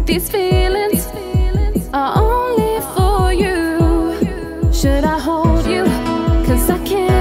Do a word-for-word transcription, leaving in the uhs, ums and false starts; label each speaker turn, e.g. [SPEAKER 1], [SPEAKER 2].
[SPEAKER 1] These feelings are only for you. Should I hold you? 'Cause I can't